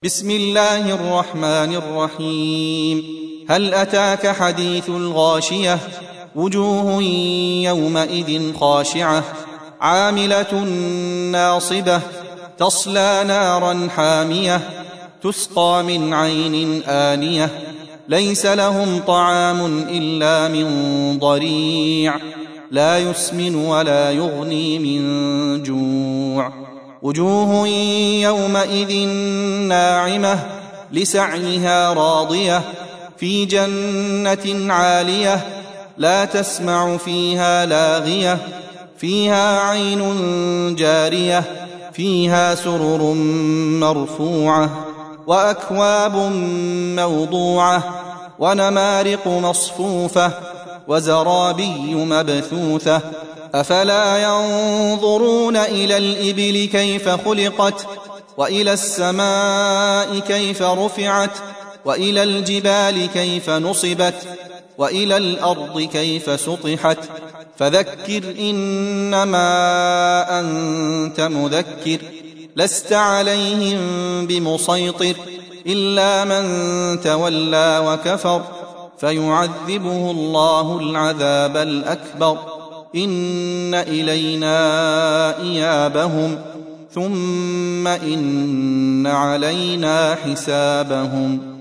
بسم الله الرحمن الرحيم. هل أتاك حديث الغاشية؟ وجوه يومئذ خاشعة عاملة ناصبة تصلى نارا حامية تسقى من عين آنية ليس لهم طعام إلا من ضريع لا يسمن ولا يغني من جوع. وجوه يومئذ ناعمة لسعيها راضية في جنة عالية لا تسمع فيها لاغية فيها عين جارية فيها سرر مرفوعة وأكواب موضوعة ونمارق مصفوفة وزرابي مبثوثة. أفلا ينظرون إلى الإبل كيف خلقت وإلى السماء كيف رفعت وإلى الجبال كيف نصبت وإلى الأرض كيف سطحت. فذكر إنما أنت مذكر لست عليهم بمسيطر إلا من تولى وكفر فيعذبه الله العذاب الأكبر. إن إلينا إيابهم ثم إن علينا حسابهم.